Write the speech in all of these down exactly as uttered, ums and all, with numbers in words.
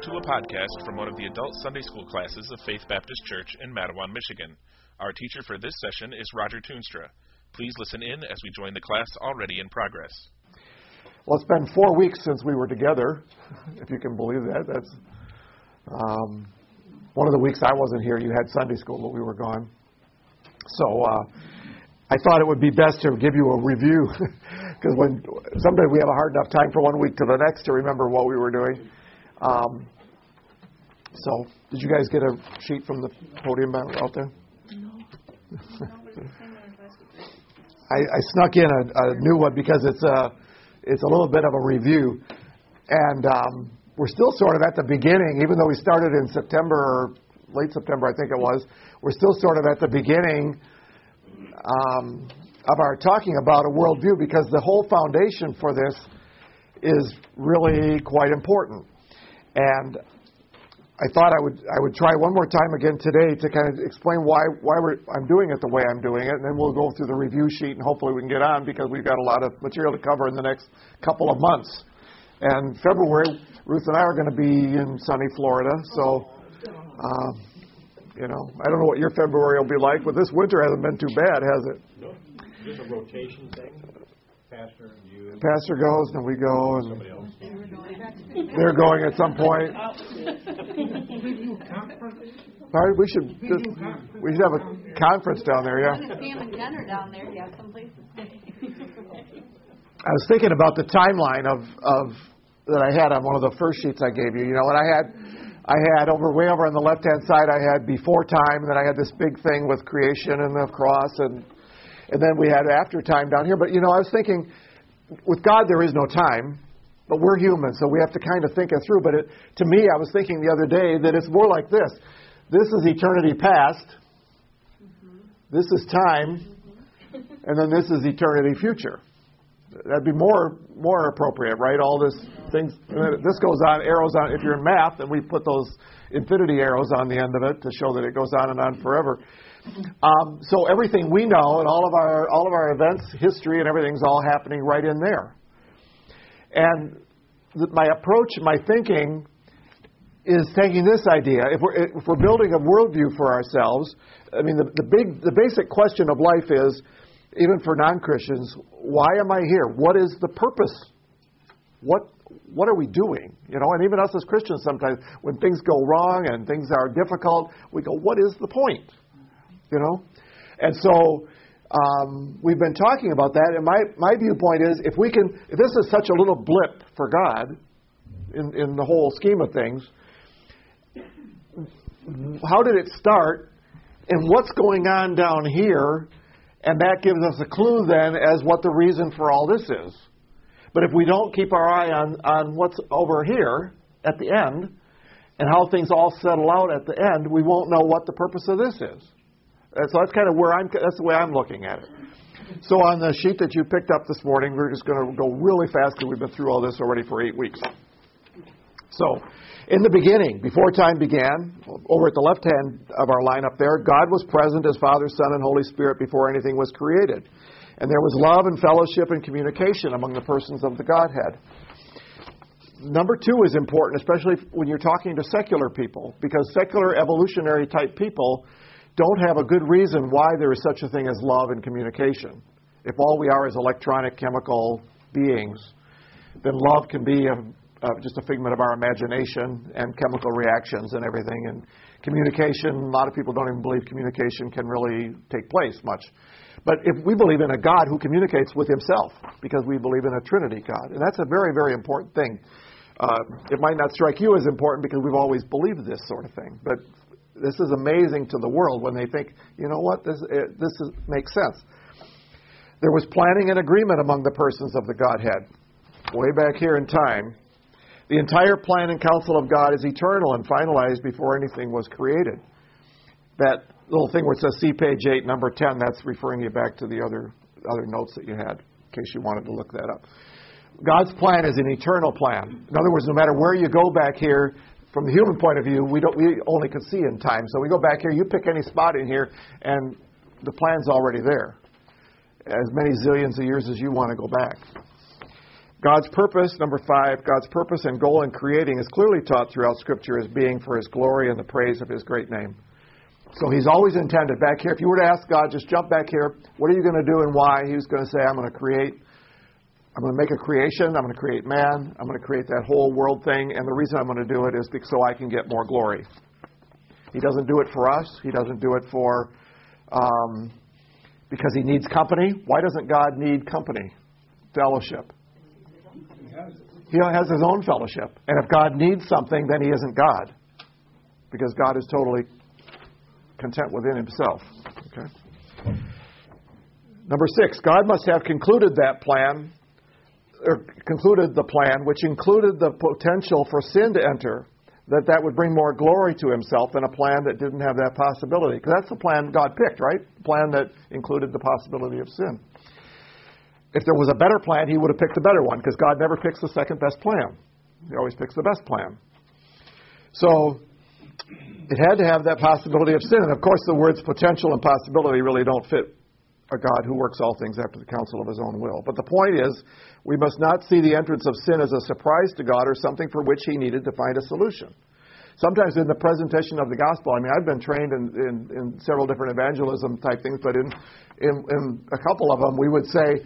to a podcast from one of the adult Sunday school classes of Faith Baptist Church in Mattawan, Michigan. Our teacher for this session is Roger Toonstra. Please listen in as we join the class already in progress. Well, it's been four weeks since we were together, if you can believe that. That's um, one of the weeks I wasn't here. You had Sunday school, but we were gone. So uh, I thought it would be best to give you a review, because when sometimes we have a hard enough time from one week to the next to remember what we were doing. Um, so, did you guys get a sheet from the podium out there? No. I, I snuck in a, a new one because it's a it's a little bit of a review, and um, we're still sort of at the beginning, even though we started in September, or late September, I think it was. We're still sort of at the beginning um, of our talking about a worldview, because the whole foundation for this is really quite important. And I thought I would I would try one more time again today to kind of explain why why we're, I'm doing it the way I'm doing it, and then we'll go through the review sheet, and hopefully we can get on, because we've got a lot of material to cover in the next couple of months. And February, Ruth and I are going to be in sunny Florida, so um, you know, I don't know what your February will be like, but this winter hasn't been too bad, has it? No, just a rotation thing. Pastor and you. Pastor goes, and we go, and somebody else. They're going at some point. Sorry, we should just, we should have a conference down there, yeah. Sam and Jen are down there. You have some place to stay. I was thinking about the timeline of, of that I had on one of the first sheets I gave you. You know, and I had I had over way over on the left hand side, I had before time, and then I had this big thing with creation and the cross, and and then we had after time down here. But you know, I was thinking, with God there is no time. But we're human, so we have to kind of think it through. But it, to me, I was thinking the other day that it's more like this. This is eternity past. Mm-hmm. This is time. Mm-hmm. And then this is eternity future. That'd be more more appropriate, right? All this things. This goes on, arrows on. If you're in math, then we put those infinity arrows on the end of it to show that it goes on and on forever. Um, so everything we know and all of our all of our events, history, and everything's all happening right in there. And my approach, my thinking, is taking this idea. If we're, if we're building a worldview for ourselves, I mean, the, the big, the basic question of life is, even for non-Christians, why am I here? What is the purpose? What what are we doing? You know, and even us as Christians, sometimes when things go wrong and things are difficult, we go, what is the point? You know, and so. Um, we've been talking about that, and my, my viewpoint is, if we can, if this is such a little blip for God in, in the whole scheme of things, how did it start, and what's going on down here, and that gives us a clue then as what the reason for all this is. But if we don't keep our eye on, on what's over here at the end, and how things all settle out at the end, we won't know what the purpose of this is. So that's kind of where I'm. That's the way I'm looking at it. So on the sheet that you picked up this morning, we're just going to go really fast because we've been through all this already for eight weeks. So, in the beginning, before time began, over at the left hand of our line up there, God was present as Father, Son, and Holy Spirit before anything was created, and there was love and fellowship and communication among the persons of the Godhead. Number two is important, especially when you're talking to secular people, because secular evolutionary type people don't have a good reason why there is such a thing as love and communication. If all we are is electronic, chemical beings, then love can be a, a, just a figment of our imagination and chemical reactions and everything. And communication, a lot of people don't even believe communication can really take place much. But if we believe in a God who communicates with himself, because we believe in a Trinity God, and that's a very, very important thing. Uh, it might not strike you as important because we've always believed this sort of thing, but this is amazing to the world when they think, you know what, this it, this is, makes sense. There was planning and agreement among the persons of the Godhead. Way back here in time, the entire plan and counsel of God is eternal and finalized before anything was created. That little thing where it says, see page eight, number ten, that's referring you back to the other other notes that you had, in case you wanted to look that up. God's plan is an eternal plan. In other words, no matter where you go back here, from the human point of view, we don't. We only can see in time. So we go back here, you pick any spot in here, and the plan's already there. As many zillions of years as you want to go back. God's purpose, number five, God's purpose and goal in creating is clearly taught throughout Scripture as being for His glory and the praise of His great name. So He's always intended. Back here, if you were to ask God, just jump back here, what are you going to do and why? He was going to say, I'm going to create, I'm going to make a creation, I'm going to create man, I'm going to create that whole world thing, and the reason I'm going to do it is so I can get more glory. He doesn't do it for us. He doesn't do it for, um, because He needs company. Why doesn't God need company? Fellowship. He has His own fellowship. And if God needs something, then He isn't God. Because God is totally content within Himself. Okay. Number six, God must have concluded that plan, or concluded the plan, which included the potential for sin to enter, that that would bring more glory to Himself than a plan that didn't have that possibility. Because that's the plan God picked, right? The plan that included the possibility of sin. If there was a better plan, He would have picked a better one, because God never picks the second best plan. He always picks the best plan. So it had to have that possibility of sin. And of course, the words potential and possibility really don't fit a God who works all things after the counsel of His own will. But the point is, we must not see the entrance of sin as a surprise to God or something for which He needed to find a solution. Sometimes in the presentation of the gospel, I mean, I've been trained in, in, in several different evangelism type things, but in, in, in a couple of them, we would say,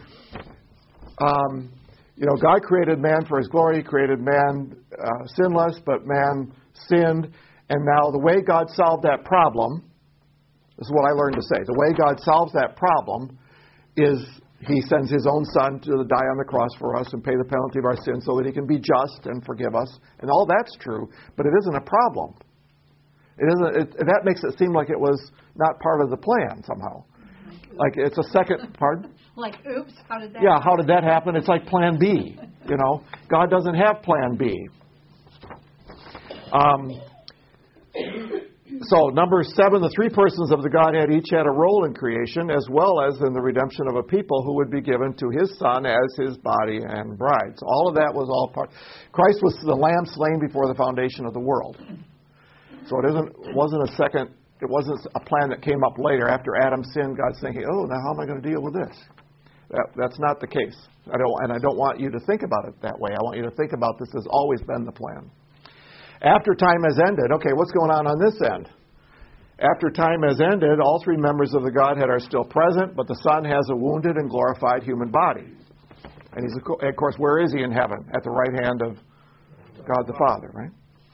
um, you know, God created man for His glory, He created man uh, sinless, but man sinned. And now the way God solved that problem, this is what I learned to say, the way God solves that problem is He sends His own Son to die on the cross for us and pay the penalty of our sins so that He can be just and forgive us. And all that's true, but it isn't a problem. It isn't. It, that makes it seem like it was not part of the plan somehow. Like it's a second part. Like, oops, how did that Yeah, happen? how did that happen? It's like plan B. You know, God doesn't have plan B. Um, so, number seven, the three persons of the Godhead each had a role in creation, as well as in the redemption of a people who would be given to His Son as His body and bride. So all of that was all part. Christ was the lamb slain before the foundation of the world. So it isn't, it wasn't a second, it wasn't a plan that came up later after Adam sinned. God's thinking, oh, now how am I going to deal with this? That, that's not the case. I don't, and I don't want you to think about it that way. I want you to think about this has always been the plan. After time has ended, okay, what's going on on this end? After time has ended, all three members of the Godhead are still present, but the Son has a wounded and glorified human body. And he's, of course, where is He in heaven? At the right hand of God the Father, right?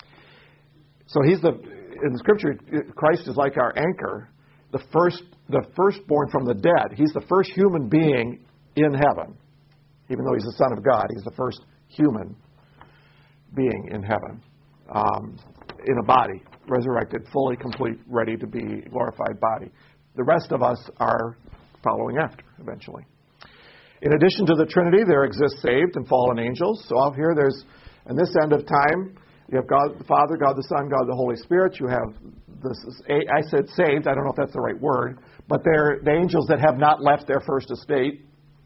So He's the, in the Scripture, Christ is like our anchor, the first, the firstborn from the dead. He's the first human being in heaven. Even though He's the Son of God, He's the first human being in heaven. Um, in a body, resurrected, fully complete, ready to be glorified body. The rest of us are following after, eventually. In addition to the Trinity, there exist saved and fallen angels. So out here, there's, in this end of time, you have God the Father, God the Son, God the Holy Spirit. You have, this, I said saved, I don't know if that's the right word, but they're the angels that have not left their first estate.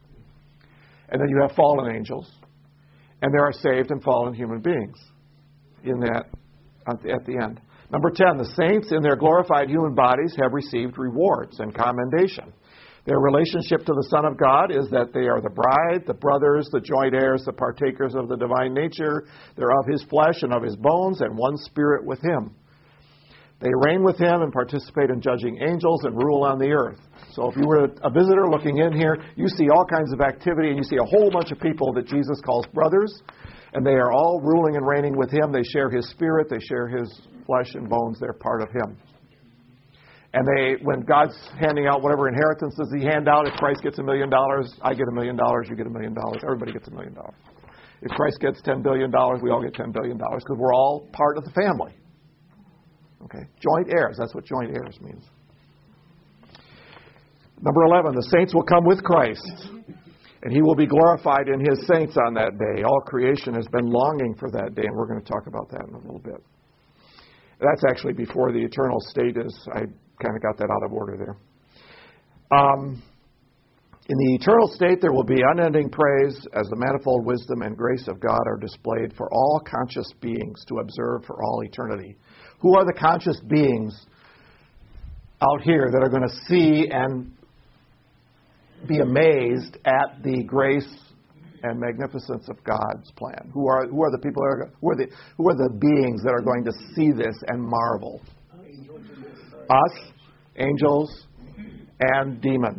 And then you have fallen angels. And there are saved and fallen human beings in that, at the, at the end. Number ten, the saints in their glorified human bodies have received rewards and commendation. Their relationship to the Son of God is that they are the bride, the brothers, the joint heirs, the partakers of the divine nature. They're of His flesh and of His bones, and one spirit with Him. They reign with Him and participate in judging angels and rule on the earth. So if you were a visitor looking in here, you see all kinds of activity, and you see a whole bunch of people that Jesus calls brothers, and they are all ruling and reigning with Him. They share His spirit. They share His flesh and bones. They're part of Him. And they, when God's handing out whatever inheritances He hand out, if Christ gets a million dollars, I get a million dollars, you get a million dollars, everybody gets a million dollars. If Christ gets ten billion dollars, we all get ten billion dollars because we're all part of the family. Okay, joint heirs, that's what joint heirs means. Number eleven, the saints will come with Christ, and He will be glorified in His saints on that day. All creation has been longing for that day, and we're going to talk about that in a little bit. That's actually before the eternal state is. I kind of got that out of order there. Um, in the eternal state, there will be unending praise as the manifold wisdom and grace of God are displayed for all conscious beings to observe for all eternity. Who are the conscious beings out here that are going to see and be amazed at the grace and magnificence of God's plan. Who are who are the people that are who are the who are the beings that are going to see this and marvel? Us, angels, and demons.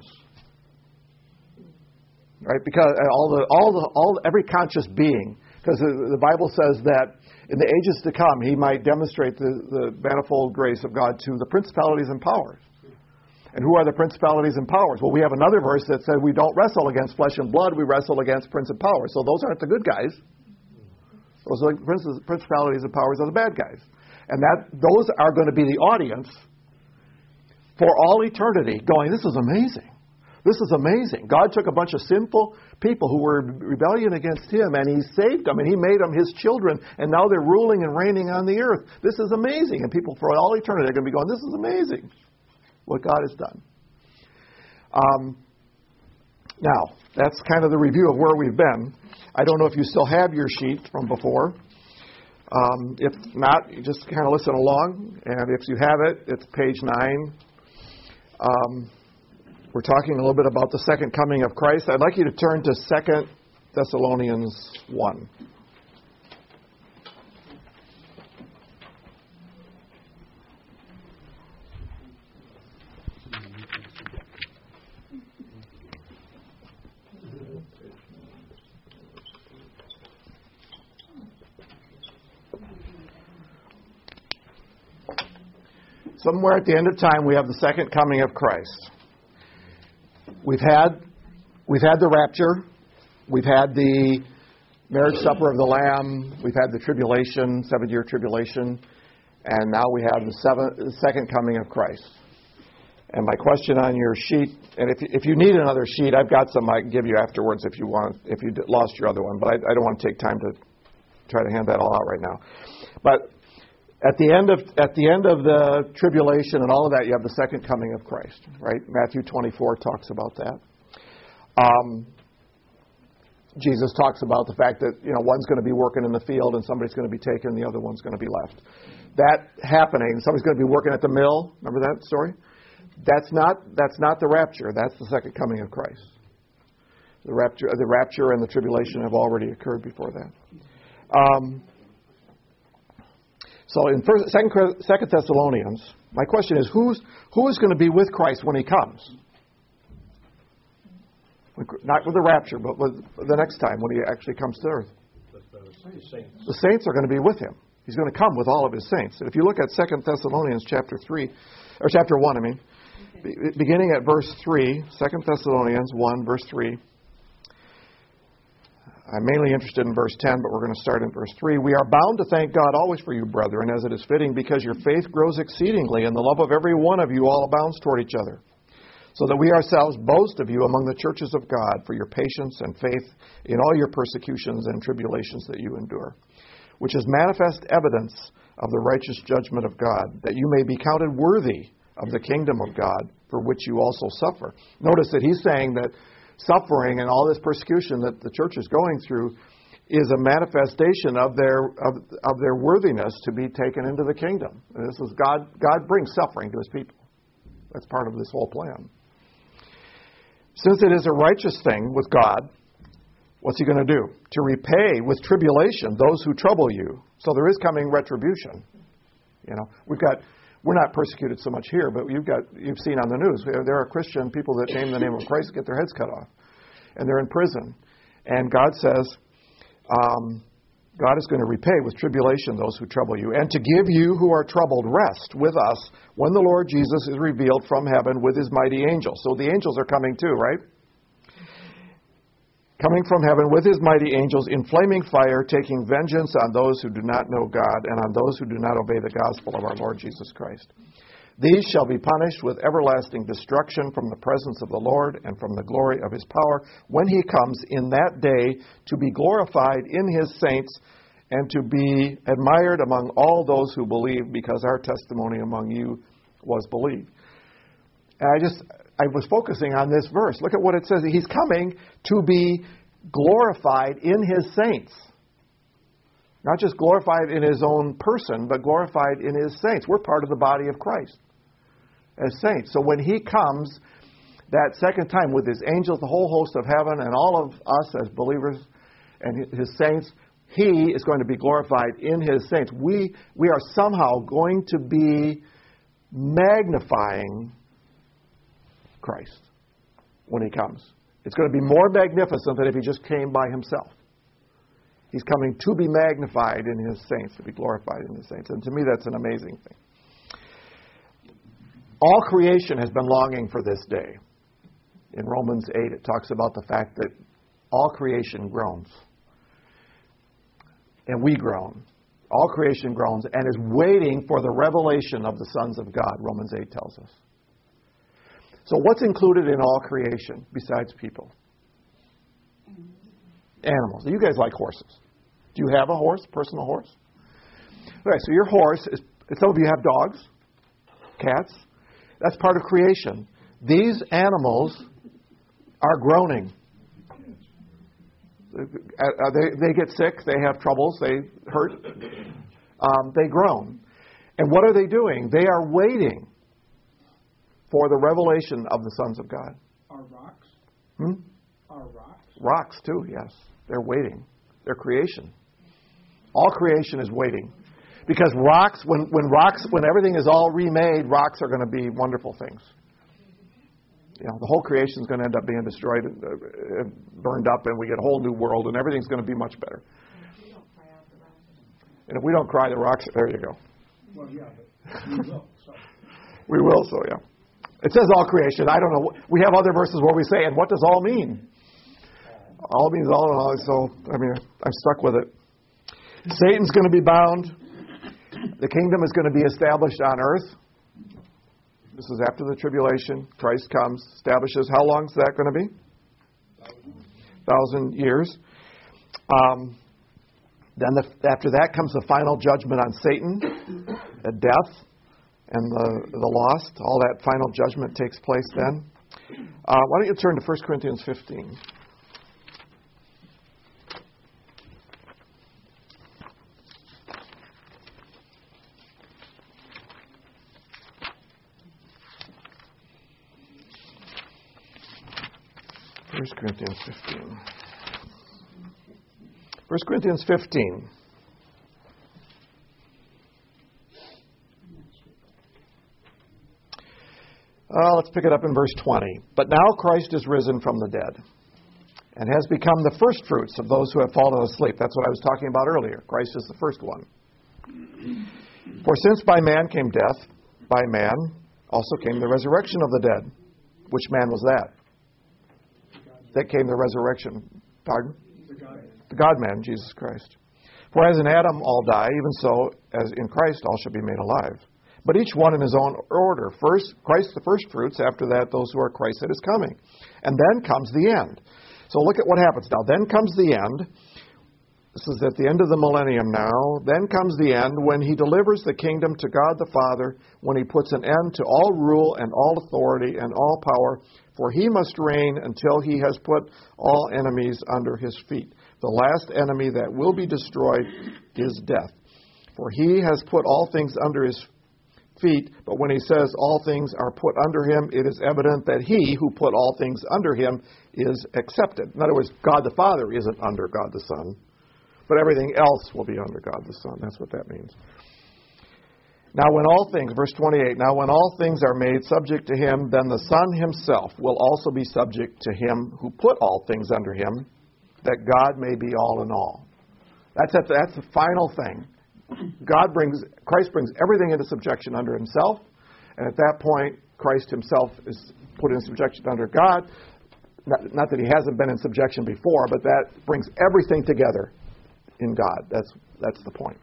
Right? Because all the all the all every conscious being, because the, the Bible says that in the ages to come He might demonstrate the, the manifold grace of God to the principalities and powers. And who are the principalities and powers? Well, we have another verse that said we don't wrestle against flesh and blood, we wrestle against prince and powers. So those aren't the good guys. Those are the principalities and powers are the bad guys. And that those are going to be the audience for all eternity going, this is amazing. This is amazing. God took a bunch of sinful people who were in rebellion against Him, and He saved them, and He made them His children, and now they're ruling and reigning on the earth. This is amazing. And people for all eternity are going to be going, this is amazing, what God has done. Um, now, that's kind of the review of where we've been. I don't know if you still have your sheet from before. Um, if not, you just kind of listen along. And if you have it, it's page nine. Um, we're talking a little bit about the second coming of Christ. I'd like you to turn to Second Thessalonians one. Somewhere at the end of time, we have the second coming of Christ. We've had, we've had the rapture. We've had the marriage supper of the Lamb. We've had the tribulation, seven-year tribulation. And now we have the, seven, the second coming of Christ. And my question on your sheet, and if, if you need another sheet, I've got some I can give you afterwards if you want, if you lost your other one. But I, I don't want to take time to try to hand that all out right now. But At the end of at the end of the tribulation and all of that, you have the second coming of Christ, right? Matthew twenty-four talks about that. Um, Jesus talks about the fact that, you know, one's going to be working in the field and somebody's going to be taken, and the other one's going to be left. That happening, somebody's going to be working at the mill. Remember that story? That's not that's not the rapture. That's the second coming of Christ. The rapture, the rapture and the tribulation have already occurred before that. Um, So in first, second, second Thessalonians, my question is, who's who is going to be with Christ when He comes? Not with the rapture, but with the next time when He actually comes to earth. The saints are going to be with Him. He's going to come with all of His saints. And if you look at Second Thessalonians chapter three, or chapter one, I mean, beginning at verse three, Second Thessalonians one, verse three. I'm mainly interested in verse ten, but we're going to start in verse three. We are bound to thank God always for you, brethren, as it is fitting, because your faith grows exceedingly, and the love of every one of you all abounds toward each other, so that we ourselves boast of you among the churches of God for your patience and faith in all your persecutions and tribulations that you endure, which is manifest evidence of the righteous judgment of God, that you may be counted worthy of the kingdom of God, for which you also suffer. Notice that he's saying that suffering and all this persecution that the church is going through is a manifestation of their of, of their worthiness to be taken into the kingdom. And this is God. God brings suffering to His people. That's part of this whole plan. Since it is a righteous thing with God, what's He going to do? To repay with tribulation those who trouble you. So there is coming retribution. You know, we've got. We're not persecuted so much here, but you've got you've seen on the news there are Christian people that name the name of Christ get their heads cut off, and they're in prison. And God says, um, God is going to repay with tribulation those who trouble you, and to give you who are troubled rest with us when the Lord Jesus is revealed from heaven with His mighty angels. So the angels are coming too, right? Coming from heaven with His mighty angels in flaming fire, taking vengeance on those who do not know God and on those who do not obey the gospel of our Lord Jesus Christ. These shall be punished with everlasting destruction from the presence of the Lord and from the glory of His power when He comes in that day to be glorified in His saints and to be admired among all those who believe, because our testimony among you was believed. And I just... I was focusing on this verse. Look at what it says. He's coming to be glorified in His saints. Not just glorified in His own person, but glorified in His saints. We're part of the body of Christ as saints. So when He comes, that second time with his angels, the whole host of heaven, and all of us as believers and his saints, he is going to be glorified in his saints. We, we are somehow going to be magnifying Christ when he comes. It's going to be more magnificent than if he just came by himself. He's coming to be magnified in his saints, to be glorified in his saints. And to me, that's an amazing thing. All creation has been longing for this day. In Romans eight, it talks about the fact that all creation groans. And we groan. All creation groans and is waiting for the revelation of the sons of God, Romans eight tells us. So what's included in all creation besides people? Animals. You guys like horses. Do you have a horse, personal horse? Okay, so your horse is, some of you have dogs, cats. That's part of creation. These animals are groaning. They, they get sick, they have troubles, they hurt, um, they groan. And what are they doing? They are waiting for the revelation of the sons of God. Are rocks? Hmm? Are rocks? Rocks too, yes. They're waiting. They're creation. All creation is waiting. Because rocks, when, when rocks, when everything is all remade, rocks are going to be wonderful things. You know, the whole creation is going to end up being destroyed and uh, burned up, and we get a whole new world, and everything's going to be much better. And if we don't cry, the rocks, there you go. Well, yeah, but we will. So. We will, so yeah. It says all creation. I don't know. We have other verses where we say, and what does all mean? All means all and all. So, I mean, I'm stuck with it. Satan's going to be bound. The kingdom is going to be established on earth. This is after the tribulation. Christ comes, establishes. How long is that going to be? Thousand years. Um, then the, after that comes the final judgment on Satan, at death, and the, the lost. All that final judgment takes place then. Uh, why don't you turn to First Corinthians fifteen. First Corinthians fifteen. First Corinthians fifteen. Uh, let's pick it up in verse twenty. But now Christ is risen from the dead and has become the first fruits of those who have fallen asleep. That's what I was talking about earlier. Christ is the first one. For since by man came death, by man also came the resurrection of the dead. Which man was that? That came the resurrection. Pardon? The God-man. The God-man, Jesus Christ. For as in Adam all die, even so as in Christ all shall be made alive. But each one in his own order. First, Christ the first fruits. After that, those who are Christ that is coming. And then comes the end. So look at what happens now. Then comes the end. This is at the end of the millennium now. Then comes the end when he delivers the kingdom to God the Father, when he puts an end to all rule and all authority and all power. For he must reign until he has put all enemies under his feet. The last enemy that will be destroyed is death. For he has put all things under his feet, but when he says all things are put under him, it is evident that he who put all things under him is accepted. In other words, God the Father isn't under God the Son, but everything else will be under God the Son. That's what that means. Now when all things, verse twenty-eight, now when all things are made subject to him, then the Son himself will also be subject to him who put all things under him, that God may be all in all. That's, at the, that's the final thing. God brings, Christ brings everything into subjection under himself, and at that point, Christ himself is put in subjection under God. Not, not that he hasn't been in subjection before, but that brings everything together in God. That's that's the point.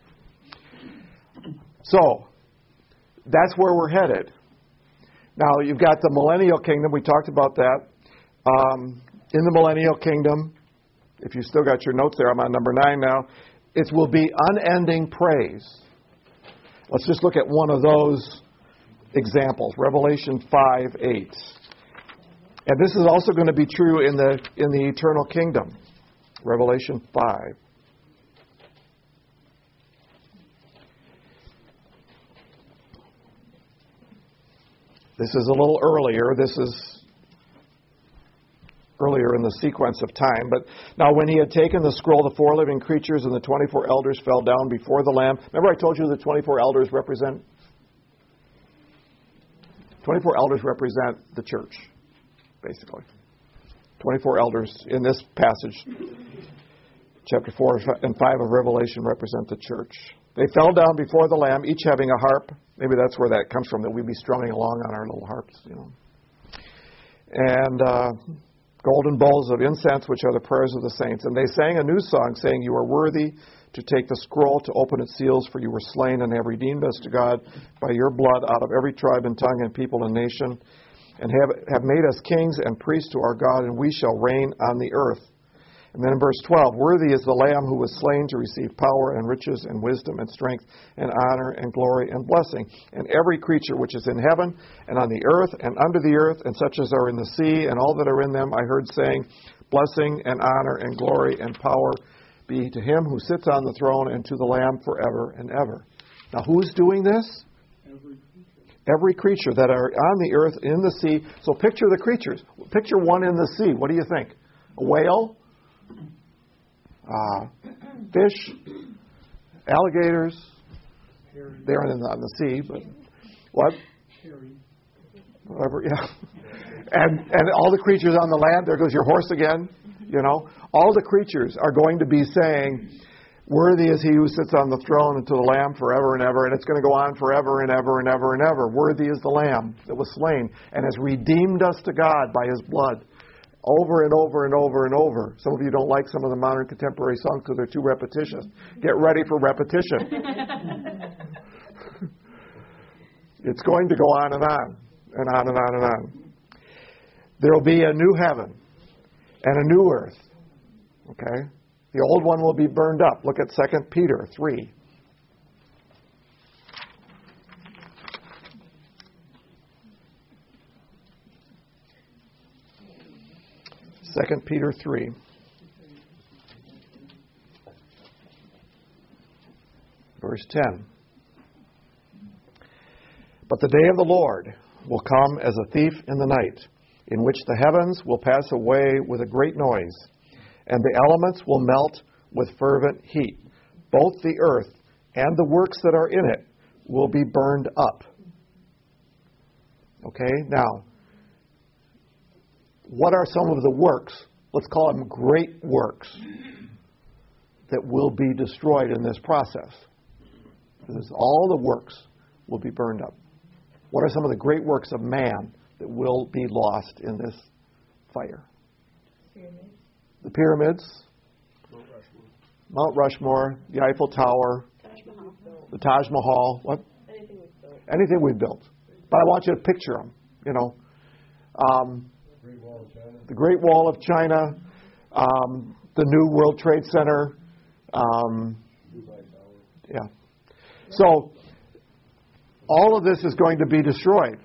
So, that's where we're headed. Now, you've got the millennial kingdom. We talked about that. Um, in the millennial kingdom, if you've still got your notes there, I'm on number nine now. It will be unending praise. Let's just look at one of those examples. Revelation five eight. And this is also going to be true in the in the eternal kingdom. Revelation five. This is a little earlier. This is earlier in the sequence of time. But now when he had taken the scroll, the four living creatures and the twenty-four elders fell down before the Lamb. Remember I told you the twenty-four elders represent? twenty-four elders represent the church, basically. twenty-four elders in this passage, chapter four and five of Revelation, represent the church. They fell down before the Lamb, each having a harp. Maybe that's where that comes from, that we'd be strumming along on our little harps, you know. And uh, golden bowls of incense, which are the prayers of the saints. And they sang a new song, saying, "You are worthy to take the scroll, to open its seals, for you were slain and have redeemed us to God by your blood out of every tribe and tongue and people and nation, and have, have made us kings and priests to our God, and we shall reign on the earth." And then in verse twelve, "Worthy is the Lamb who was slain to receive power and riches and wisdom and strength and honor and glory and blessing. And every creature which is in heaven and on the earth and under the earth, and such as are in the sea and all that are in them, I heard saying, Blessing and honor and glory and power be to him who sits on the throne and to the Lamb forever and ever." Now who's doing this? Every creature. Every creature that are on the earth, in the sea. So picture the creatures. Picture one in the sea. What do you think? A whale? Uh, fish, alligators. They're in the, on the sea, but what? Whatever, yeah. And and all the creatures on the land. There goes your horse again. You know, all the creatures are going to be saying, "Worthy is he who sits on the throne and to the Lamb forever and ever." And it's going to go on forever and ever and ever and ever. Worthy is the Lamb that was slain and has redeemed us to God by his blood. Over and over and over and over. Some of you don't like some of the modern contemporary songs because they're too repetitious. Get ready for repetition. It's going to go on and on and on and on and on. There will be a new heaven and a new earth. Okay? The old one will be burned up. Look at Second Peter three. Second Peter three. Verse ten. "But the day of the Lord will come as a thief in the night, in which the heavens will pass away with a great noise, and the elements will melt with fervent heat. Both the earth and the works that are in it will be burned up." Okay, now, what are some of the works, let's call them great works, that will be destroyed in this process? Because all the works will be burned up. What are some of the great works of man that will be lost in this fire? Pyramids. The pyramids, Mount Rushmore, Mount Rushmore, the Eiffel Tower, Taj Mahal. the Taj Mahal, what? Anything we've built. Anything we've built. But I want you to picture them, you know. Um, Great Wall of China. The Great Wall of China, um, the new World Trade Center. Um, yeah. So, all of this is going to be destroyed.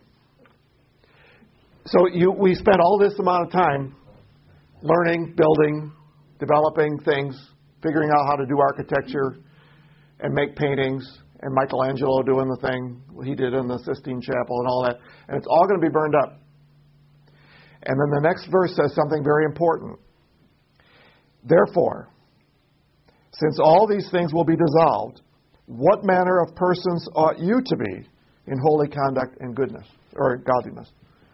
So, you, we spent all this amount of time learning, building, developing things, figuring out how to do architecture and make paintings, and Michelangelo doing the thing he did in the Sistine Chapel and all that. And it's all going to be burned up. And then the next verse says something very important. "Therefore, since all these things will be dissolved, what manner of persons ought you to be in holy conduct and goodness," or godliness?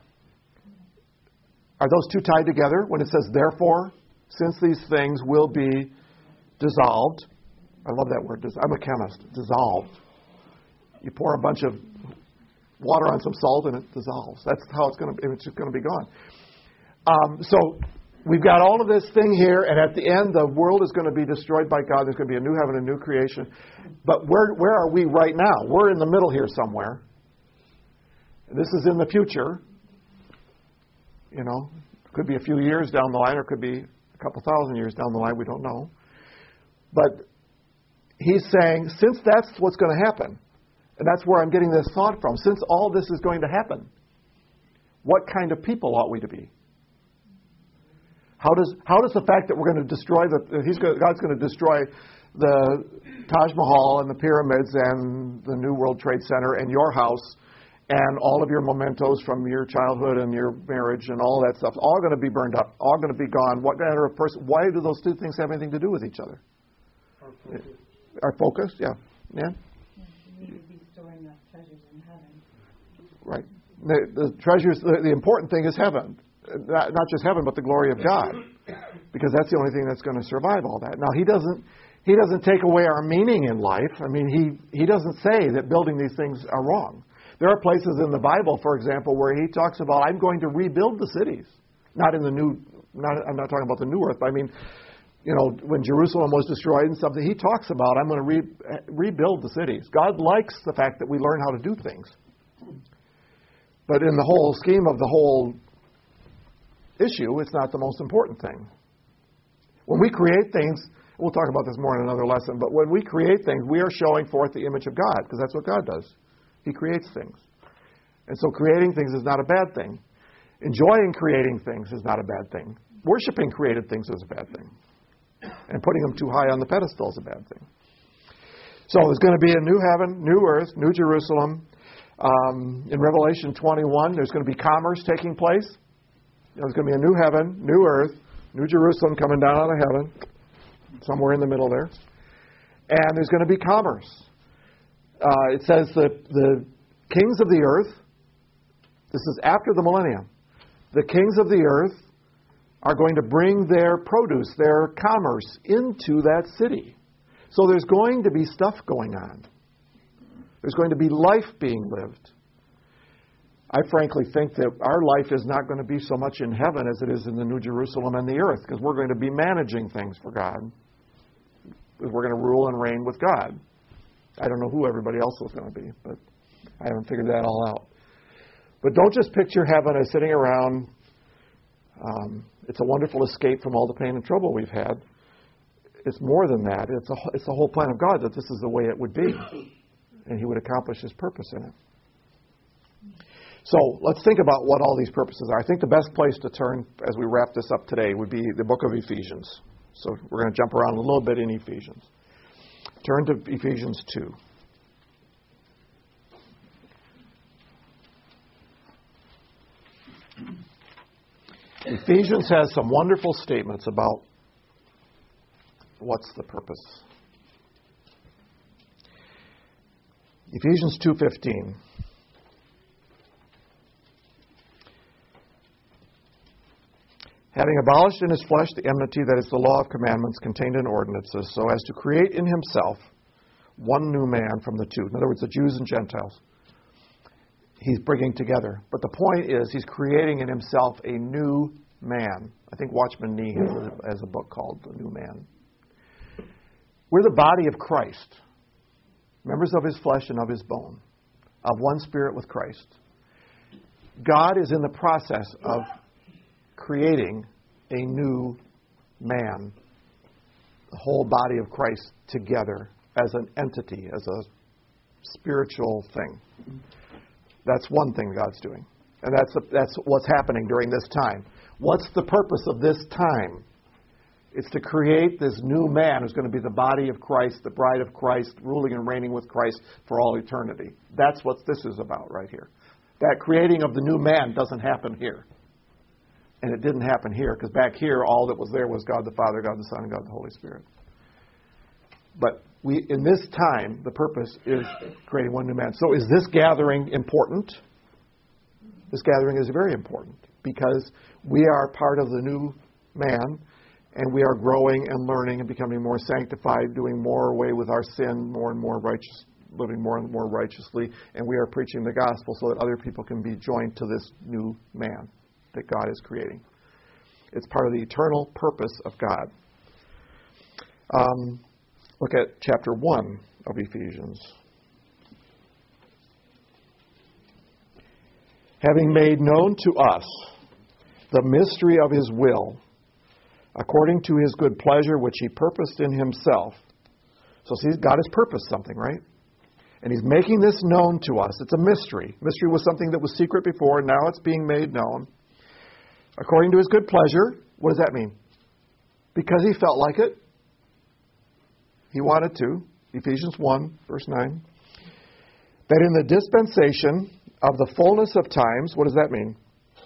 Are those two tied together when it says, "Therefore, since these things will be dissolved"? I love that word. I'm a chemist. Dissolved. You pour a bunch of water on some salt and it dissolves. That's how it's going to. It's just going to be gone. Um, so we've got all of this thing here, and at the end, the world is going to be destroyed by God. There's going to be a new heaven, a new creation. But where where are we right now? We're in the middle here somewhere. This is in the future. You know, it could be a few years down the line, or it could be a couple thousand years down the line. We don't know. But he's saying, since that's what's going to happen, and that's where I'm getting this thought from, since all this is going to happen, what kind of people ought we to be? How does how does the fact that we're going to destroy the he's going, God's going to destroy the Taj Mahal and the pyramids and the New World Trade Center and your house and all of your mementos from your childhood and your marriage and all that stuff, all going to be burned up, all going to be gone. What kind of person? Why do those two things have anything to do with each other? Our focus. Our focus, yeah, yeah. We need to be storing up treasures in heaven. Right. The, the treasures. The, the important thing is heaven, not, not just heaven, but the glory of God, because that's the only thing that's going to survive all that. Now, He doesn't. He doesn't take away our meaning in life. I mean, He He doesn't say that building these things are wrong. There are places in the Bible, for example, where He talks about, I'm going to rebuild the cities. Not in the new, not, I'm not talking about the new earth, but I mean, you know, when Jerusalem was destroyed and something, He talks about, I'm going to re, rebuild the cities. God likes the fact that we learn how to do things. But in the whole scheme of the whole issue, it's not the most important thing. When we create things, we'll talk about this more in another lesson, but when we create things, we are showing forth the image of God, because that's what God does. He creates things. And so creating things is not a bad thing. Enjoying creating things is not a bad thing. Worshipping created things is a bad thing. And putting them too high on the pedestal is a bad thing. So there's going to be a new heaven, new earth, new Jerusalem. Um, in Revelation twenty-one, there's going to be commerce taking place. There's going to be a new heaven, new earth, new Jerusalem coming down out of heaven, somewhere in the middle there. And there's going to be commerce. Uh, it says that the kings of the earth, this is after the millennium, the kings of the earth are going to bring their produce, their commerce, into that city. So there's going to be stuff going on. There's going to be life being lived. I frankly think that our life is not going to be so much in heaven as it is in the New Jerusalem and the earth, because we're going to be managing things for God. Because we're going to rule and reign with God. I don't know who everybody else is going to be, but I haven't figured that all out. But don't just picture heaven as sitting around. Um, it's a wonderful escape from all the pain and trouble we've had. It's more than that. It's a, it's the whole plan of God that this is the way it would be. And He would accomplish His purpose in it. So let's think about what all these purposes are. I think the best place to turn as we wrap this up today would be the book of Ephesians. So we're going to jump around a little bit in Ephesians. Turn to Ephesians two. Ephesians has some wonderful statements about what's the purpose. Ephesians two fifteen. Having abolished in His flesh the enmity that is the law of commandments contained in ordinances, so as to create in Himself one new man from the two. In other words, the Jews and Gentiles. He's bringing together. But the point is, He's creating in Himself a new man. I think Watchman Nee has a, has a book called The New Man. We're the body of Christ, members of His flesh and of His bone, of one spirit with Christ. God is in the process of creating a new man, the whole body of Christ together as an entity, as a spiritual thing. That's one thing God's doing. And that's, a, that's what's happening during this time. What's the purpose of this time? It's to create this new man who's going to be the body of Christ, the bride of Christ, ruling and reigning with Christ for all eternity. That's what this is about right here. That creating of the new man doesn't happen here. And it didn't happen here, because back here, all that was there was God the Father, God the Son, and God the Holy Spirit. But we, in this time, the purpose is creating one new man. So is this gathering important? This gathering is very important, because we are part of the new man, and we are growing and learning and becoming more sanctified, doing more away with our sin, more and more righteous, living more and more righteously, and we are preaching the gospel so that other people can be joined to this new man that God is creating. It's part of the eternal purpose of God. Um, look at chapter one of Ephesians. Having made known to us the mystery of His will, according to His good pleasure, which He purposed in Himself. So see, God has purposed something, right? And He's making this known to us. It's a mystery. Mystery was something that was secret before, and now it's being made known. According to His good pleasure. What does that mean? Because He felt like it. He wanted to. Ephesians one, verse nine. That in the dispensation of the fullness of times. What does that mean?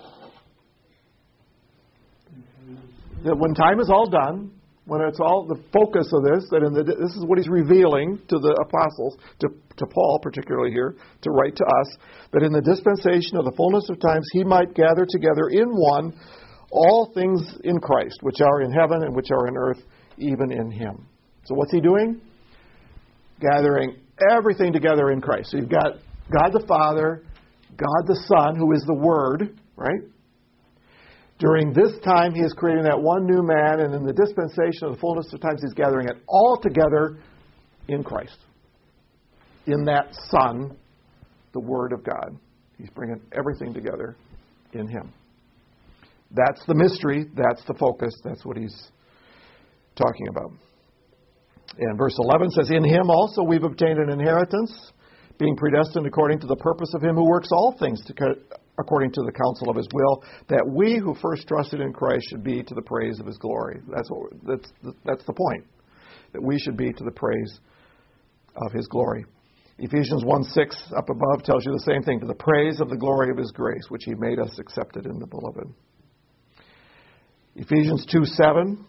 That when time is all done, when it's all the focus of this, that in the, this is what he's revealing to the apostles, to, to Paul particularly here, to write to us, that in the dispensation of the fullness of times he might gather together in one all things in Christ, which are in heaven and which are in earth, even in him. So what's he doing? Gathering everything together in Christ. So you've got God the Father, God the Son, who is the Word, right? During this time, he is creating that one new man, and in the dispensation of the fullness of times, he's gathering it all together in Christ. In that Son, the Word of God. He's bringing everything together in him. That's the mystery. That's the focus. That's what he's talking about. And verse eleven says, in him also we've obtained an inheritance, being predestined according to the purpose of him who works all things to co- according to the counsel of his will, that we who first trusted in Christ should be to the praise of his glory. That's what that's the, that's the point, that we should be to the praise of his glory. Ephesians one six up above tells you the same thing, to the praise of the glory of his grace, which he made us accepted in the beloved. Ephesians two seven,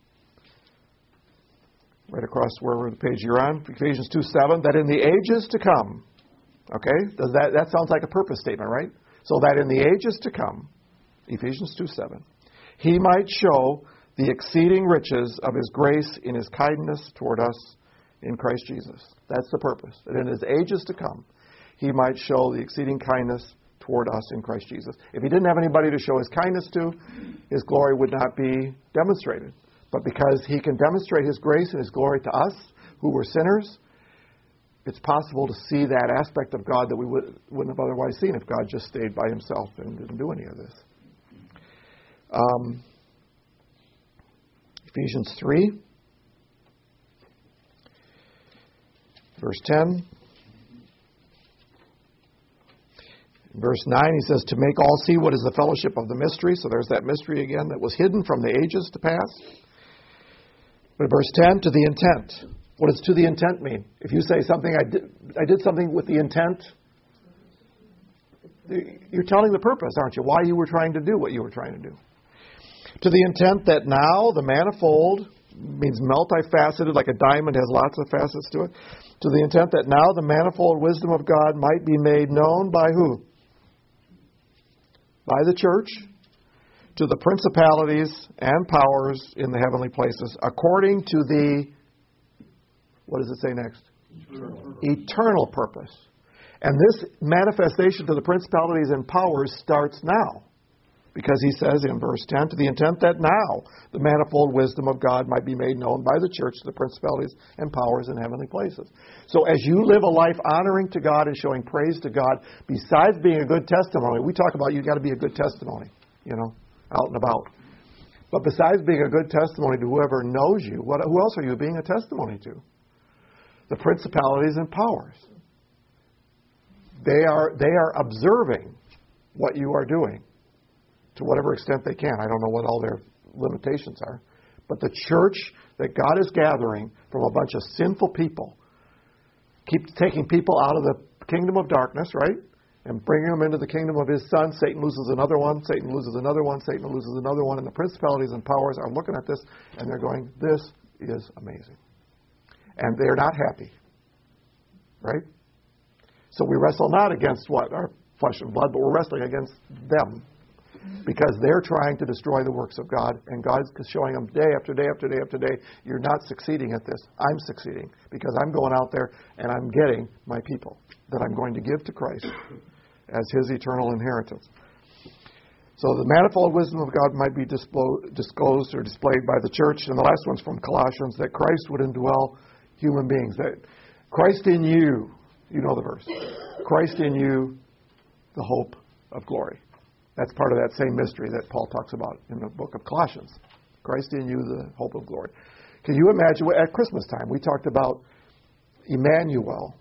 right across wherever the page you're on, Ephesians two seven, that in the ages to come, okay, does that, that sounds like a purpose statement, right? So that in the ages to come, Ephesians two seven, he might show the exceeding riches of his grace in his kindness toward us in Christ Jesus. That's the purpose. That in his ages to come, he might show the exceeding kindness toward us in Christ Jesus. If he didn't have anybody to show his kindness to, his glory would not be demonstrated. But because he can demonstrate his grace and his glory to us, who were sinners, it's possible to see that aspect of God that we would, wouldn't have otherwise seen if God just stayed by himself and didn't do any of this. Um, Ephesians three, verse ten. In verse nine, he says, to make all see what is the fellowship of the mystery. So there's that mystery again that was hidden from the ages to past. But verse ten, to the intent. What does to the intent mean? If you say something, I did, I did something with the intent, you're telling the purpose, aren't you? Why you were trying to do what you were trying to do. To the intent that now the manifold, means multifaceted, like a diamond has lots of facets to it. To the intent that now the manifold wisdom of God might be made known by who? By the church, to the principalities and powers in the heavenly places, according to the, what does it say next? Eternal, Eternal purpose. And this manifestation to the principalities and powers starts now. Because he says in verse ten, to the intent that now the manifold wisdom of God might be made known by the church to the principalities and powers in heavenly places. So as you live a life honoring to God and showing praise to God, besides being a good testimony, we talk about you've got to be a good testimony, you know, out and about. But besides being a good testimony to whoever knows you, what, who else are you being a testimony to? The principalities and powers. They are, they are observing what you are doing. To whatever extent they can. I don't know what all their limitations are. But the church that God is gathering from a bunch of sinful people, keep taking people out of the kingdom of darkness, right? And bringing them into the kingdom of his Son. Satan loses another one, Satan loses another one, Satan loses another one. And the principalities and powers are looking at this and they're going, this is amazing. And they're not happy. Right? So we wrestle not against what? Our flesh and blood, but we're wrestling against them. Because they're trying to destroy the works of God, and God's showing them day after day after day after day, you're not succeeding at this. I'm succeeding because I'm going out there and I'm getting my people that I'm going to give to Christ as his eternal inheritance. So the manifold wisdom of God might be disclosed or displayed by the church. And the last one's from Colossians, that Christ would indwell human beings. That Christ in you, you know the verse, Christ in you, the hope of glory. That's part of that same mystery that Paul talks about in the book of Colossians. Christ in you, the hope of glory. Can you imagine, at Christmas time, we talked about Emmanuel,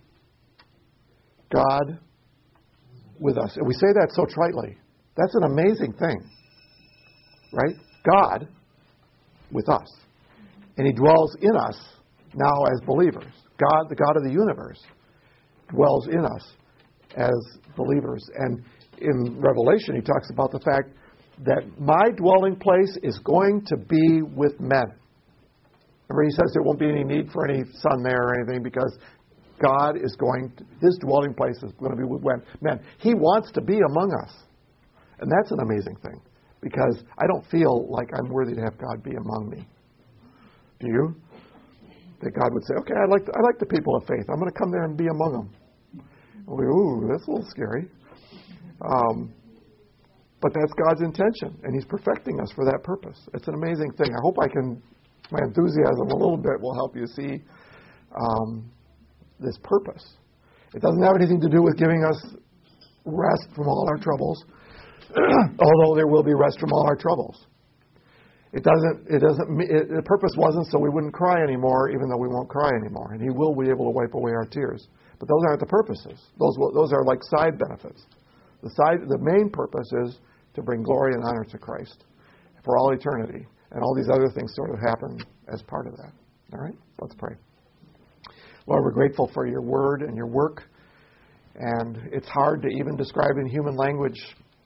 God with us. And we say that so tritely. That's an amazing thing, right? God with us. And he dwells in us now as believers. God, the God of the universe, dwells in us as believers. And in Revelation, he talks about the fact that my dwelling place is going to be with men. Remember, he says there won't be any need for any sun there or anything because God is going to, his dwelling place is going to be with men. He wants to be among us. And that's an amazing thing because I don't feel like I'm worthy to have God be among me. Do you? That God would say, okay, I like the, I like the people of faith. I'm going to come there and be among them. And we, ooh, that's a little scary. Um, but that's God's intention, and he's perfecting us for that purpose. It's an amazing thing. I hope I can, my enthusiasm a little bit will help you see um, this purpose. It doesn't have anything to do with giving us rest from all our troubles, although there will be rest from all our troubles. It doesn't, it doesn't, it, the purpose wasn't so we wouldn't cry anymore, even though we won't cry anymore. And he will be able to wipe away our tears. But those aren't the purposes. Those will, those are like side benefits. The side, the main purpose is to bring glory and honor to Christ for all eternity. And all these other things sort of happen as part of that. All right? Let's pray. Lord, we're grateful for your word and your work. And it's hard to even describe in human language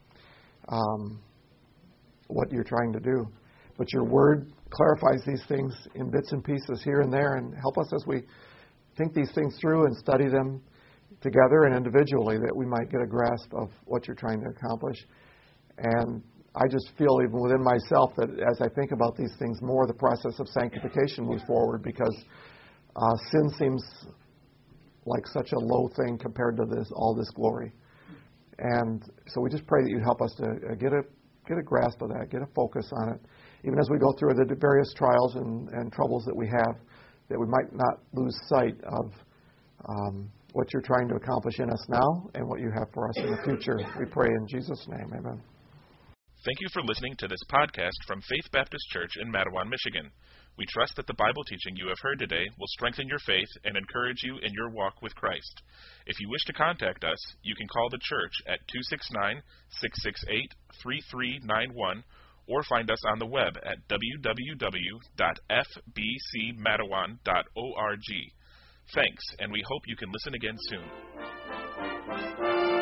um, what you're trying to do. But your word clarifies these things in bits and pieces here and there, and help us as we think these things through and study them together and individually, that we might get a grasp of what you're trying to accomplish. And I just feel even within myself that as I think about these things more, the process of sanctification moves forward because uh, sin seems like such a low thing compared to this all this glory. And so we just pray that you'd help us to uh, get a get a grasp of that, get a focus on it, even as we go through the various trials and, and troubles that we have, that we might not lose sight of um, what you're trying to accomplish in us now and what you have for us in the future. We pray in Jesus' name. Amen. Thank you for listening to this podcast from Faith Baptist Church in Matawan, Michigan. We trust that the Bible teaching you have heard today will strengthen your faith and encourage you in your walk with Christ. If you wish to contact us, you can call the church at two six nine, six six eight, three three nine one or find us on the web at w w w dot f b c matawan dot org. Thanks, and we hope you can listen again soon.